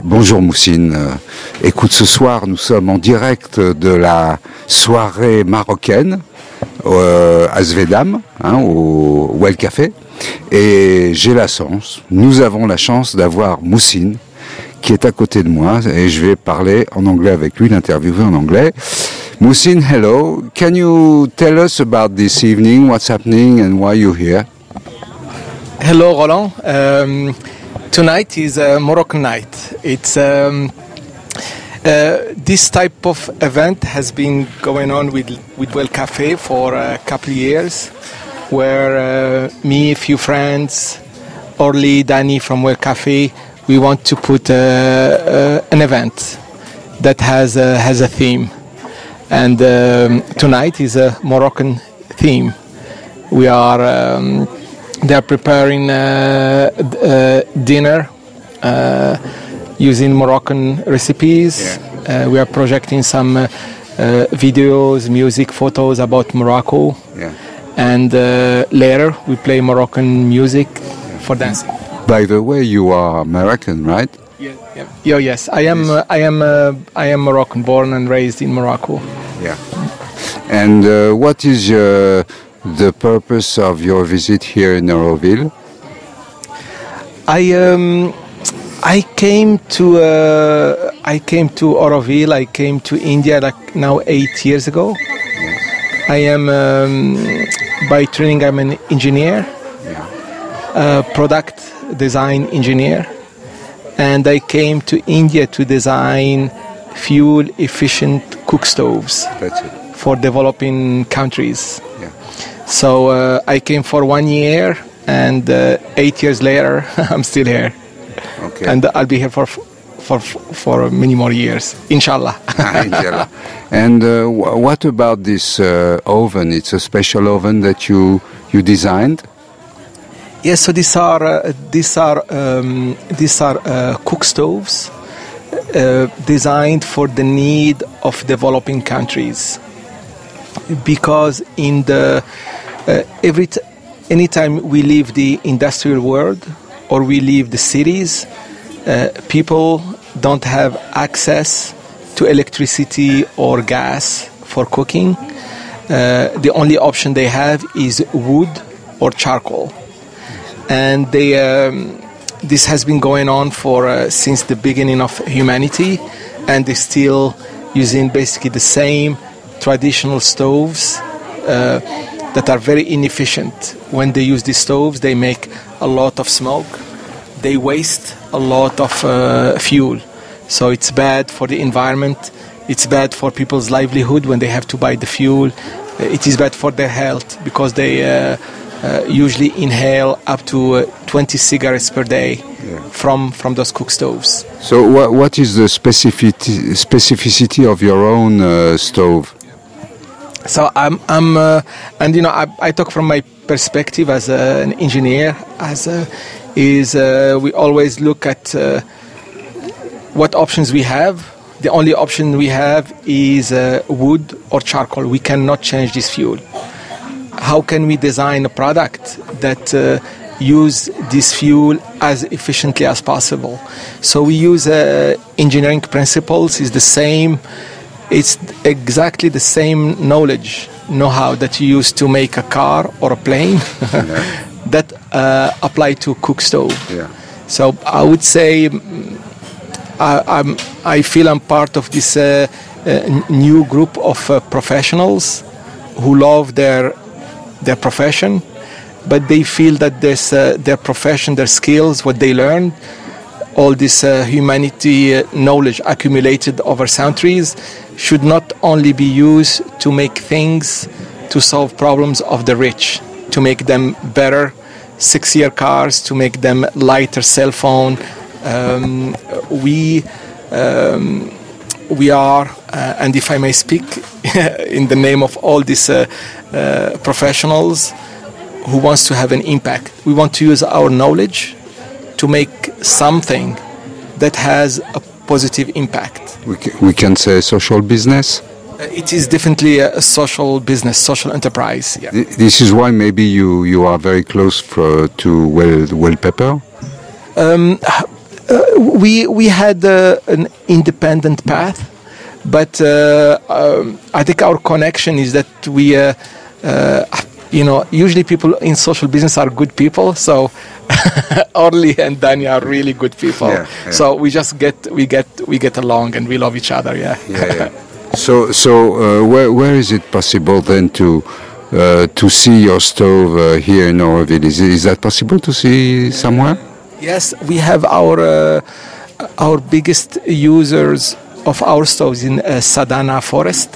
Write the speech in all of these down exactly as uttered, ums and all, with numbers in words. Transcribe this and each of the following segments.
Bonjour Moussine. Euh, écoute, ce soir, nous sommes en direct de la soirée marocaine euh, à Svedam, hein, au Well Café. Et j'ai la chance, nous avons la chance d'avoir Moussine qui est à côté de moi et je vais parler en anglais avec lui, l'interviewer en anglais. Moussine, hello. Can you tell us about this evening, what's happening and why you're here? Hello, Roland. Um, tonight is a Moroccan night. It's um, uh, this type of event has been going on with with Well Café for a couple of years, where uh, me, a few friends, Orly, Danny from Well Café, we want to put uh, uh, an event that has a, has a theme, and um, tonight is a Moroccan theme. We are. Um, They are preparing uh, uh, dinner uh, using Moroccan recipes. Yeah. Uh, we are projecting some uh, uh, videos, music, photos about Morocco. Yeah. And uh, later we play Moroccan music yeah. for dancing. By the way, you are American, right? Yeah. yeah. Yo, yes, I am. Uh, I am. Uh, I am Moroccan, born and raised in Morocco. Yeah. And uh, what is your the purpose of your visit here in Auroville? I um, I came to uh, I came to Auroville. I came to India like now eight years ago. Yes. I am um, by training I'm an engineer, Yeah. a product design engineer, and I came to India to design fuel efficient cook stoves. That's it. For developing countries. Yeah. So uh, I came for one year, and uh, eight years later, I'm still here. Okay. And I'll be here for for for many more years, inshallah. Inshallah. And uh, w- what about this uh, oven? It's a special oven that you you designed. Yes. So these are uh, these are um, these are uh, cook stoves uh, designed for the need of developing countries, because in the uh, every t- anytime we leave the industrial world or we leave the cities, uh, people don't have access to electricity or gas for cooking. Uh, the only option they have is wood or charcoal, and they um, this has been going on for uh, since the beginning of humanity, and they're still using basically the same traditional stoves uh, that are very inefficient. When they use these stoves, they make a lot of smoke. They waste a lot of uh, fuel. So it's bad for the environment. It's bad for people's livelihood when they have to buy the fuel. It is bad for their health because they uh, uh, usually inhale up to uh, twenty cigarettes per day yeah. from, from those cook stoves. So what what is the specificity specificity of your own uh, stove? So I'm, I'm uh, and you know, I, I talk from my perspective as a, an engineer. As a, is uh, we always look at uh, what options we have. The only option we have is uh, wood or charcoal. We cannot change this fuel. How can we design a product that uh, use this fuel as efficiently as possible? So we use uh, engineering principles. Is the same. It's exactly the same knowledge, know-how that you use to make a car or a plane yeah. that uh, apply to cook stove. Yeah. So I would say I, I'm, I feel I'm part of this uh, uh, new group of uh, professionals who love their their profession, but they feel that this, uh, their profession, their skills, what they learned, all this uh, humanity uh, knowledge accumulated over centuries should not only be used to make things to solve problems of the rich, to make them better six-year cars, to make them lighter cell phone. Um, we um, we are, uh, and if I may speak in the name of all these uh, uh, professionals who wants to have an impact, we want to use our knowledge to make something that has a positive impact. We can, we can say social business? Uh, it is definitely a, a social business, social enterprise. Yeah. This is why maybe you, you are very close for, to Well, Well Pepper? Um, we we had uh, an independent path, but uh, um, I think our connection is that we, uh, uh, you know, usually people in social business are good people. So Orly and Danny are really good people. Yeah, yeah. So we just get we get we get along and we love each other. Yeah. Yeah. yeah. So so uh, where where is it possible then to uh, to see your stove uh, here in Auroville? Is is that possible to see somewhere? Yes, we have our uh, our biggest users of our stoves in uh, Sadhana Forest.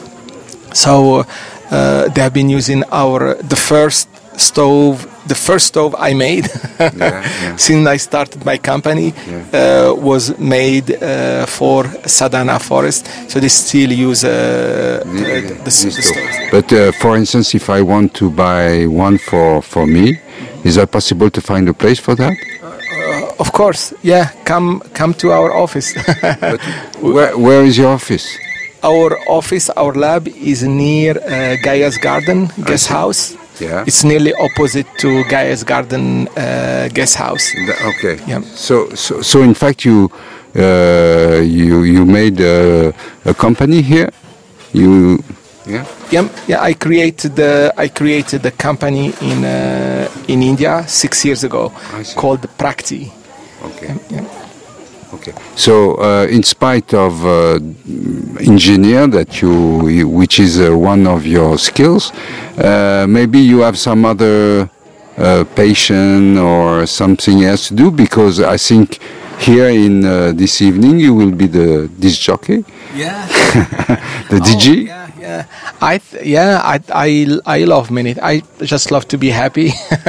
So uh, they have been using our the first stove, the first stove I made Yeah, yeah. since I started my company Yeah. uh, was made uh, for Sadhana Forest. So they still use uh, the, the, the, This the stove. stoves. But uh, for instance, if I want to buy one for for me, is that possible to find a place for that? Of course, yeah. Come come to our office. But where where is your office? Our office, our lab is near uh, Gaia's Garden Guest House. Yeah. It's nearly opposite to Gaia's Garden uh, Guest House. The- okay. Yeah. So so so in fact you uh, you you made a, a company here. You yeah. Yeah, yeah. I created the I created the company in uh, in India six years ago I see. called Prakti. Okay. Yeah. Okay. So, uh, in spite of uh, engineer that you, you which is uh, one of your skills, uh, maybe you have some other uh, passion or something else to do, because I think here in uh, this evening you will be the disc jockey, Yeah. the D J. Oh, yeah, yeah. I th- yeah, I, I, I love minute. I just love to be happy.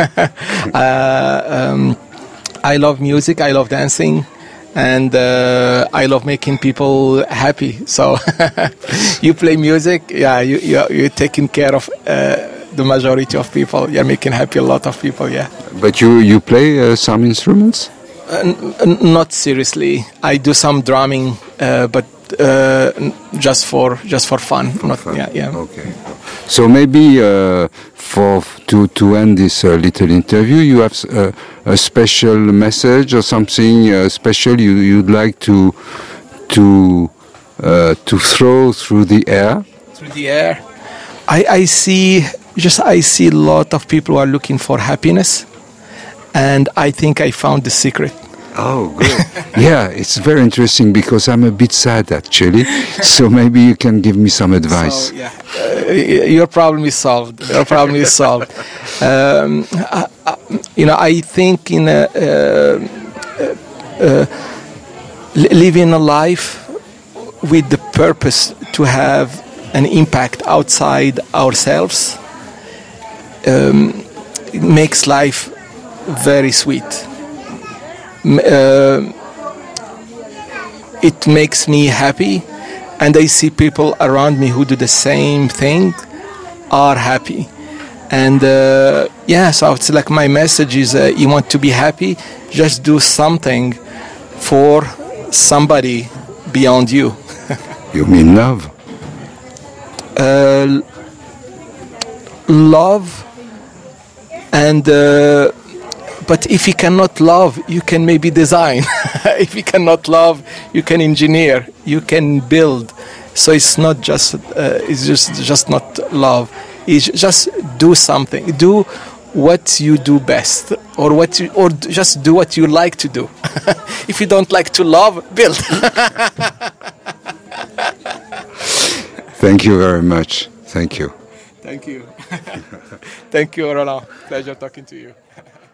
uh, um, I love music. I love dancing, and uh, I love making people happy. So you play music, yeah. You you you're taking care of uh, the majority of people. You're making happy a lot of people. Yeah. But you you play uh, some instruments? Uh, n- n- not seriously. I do some drumming, uh, but uh, n- just for just for fun. Not yeah yeah. Okay. So maybe uh, for to to end this uh, little interview, you have uh, a special message or something uh, special you you'd like to to uh, to throw through the air. Through the air. I, I see just I see a lot of people who are looking for happiness, and I think I found the secret. Oh, good. Yeah, it's very interesting because I'm a bit sad actually. So maybe you can give me some advice. So, yeah, uh, y- your problem is solved. Your problem is solved. Um, I, I, you know, I think in a, uh, uh, li- living a life with the purpose to have an impact outside ourselves um, it makes life very sweet. M- uh, it makes me happy, and I see people around me who do the same thing are happy. And uh, yeah, so it's like my message is uh, you want to be happy, just do something for somebody beyond you. You mean love? uh, love and uh, but if you cannot love, you can maybe design. If you cannot love, you can engineer, you can build. So it's not just uh, it's just just not love. It's just do something. Do what you do best, or what you, or just do what you like to do. If you don't like to love, build. Thank you very much. Thank you. Thank you. Thank you, Roland. Pleasure talking to you.